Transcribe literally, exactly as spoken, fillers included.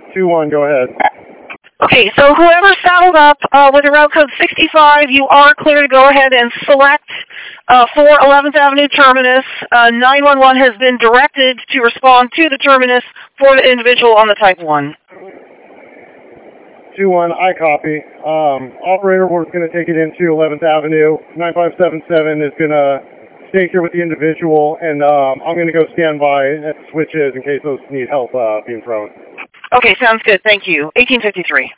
two one, go ahead. Okay, so whoever saddled up uh, with the route code sixty-five, you are clear to go ahead and select uh, for eleventh Avenue Terminus. Uh, nine one one has been directed to respond to the terminus for the individual on the Type one. two one, I copy. Um, operator, we're going to take it into eleventh Avenue. nine five seven seven is going to stay here with the individual, and um, I'm going to go stand by at switches in case those need help uh, being thrown. Okay, sounds good. Thank you. eighteen fifty-three.